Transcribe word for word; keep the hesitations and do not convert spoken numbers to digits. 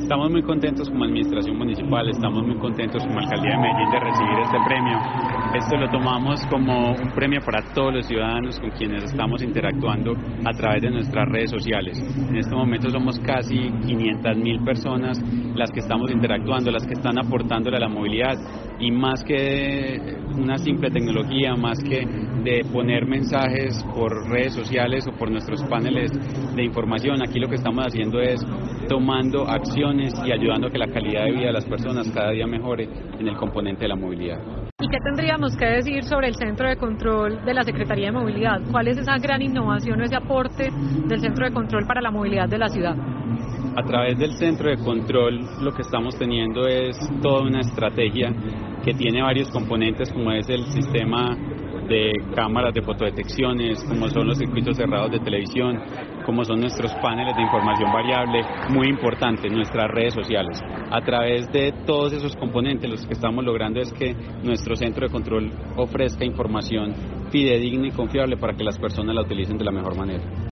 Estamos muy contentos como administración municipal, estamos muy contentos como alcaldía de Medellín de recibir este premio. Esto lo tomamos como un premio para todos los ciudadanos con quienes estamos interactuando a través de nuestras redes sociales. En este momento somos casi quinientas mil personas las que estamos interactuando, las que están aportándole a la movilidad, y más que una simple tecnología, más que de poner mensajes por redes sociales o por nuestros paneles de información, aquí lo que estamos haciendo es tomando acciones y ayudando a que la calidad de vida de las personas cada día mejore en el componente de la movilidad. ¿Y qué tendríamos que decir sobre el Centro de Control de la Secretaría de Movilidad? ¿Cuál es esa gran innovación o ese aporte del Centro de Control para la movilidad de la ciudad? A través del Centro de Control lo que estamos teniendo es toda una estrategia que tiene varios componentes, como es el sistema de cámaras de fotodetecciones, como son los circuitos cerrados de televisión, como son nuestros paneles de información variable, muy importante, nuestras redes sociales. A través de todos esos componentes lo que estamos logrando es que nuestro centro de control ofrezca información fidedigna y confiable para que las personas la utilicen de la mejor manera.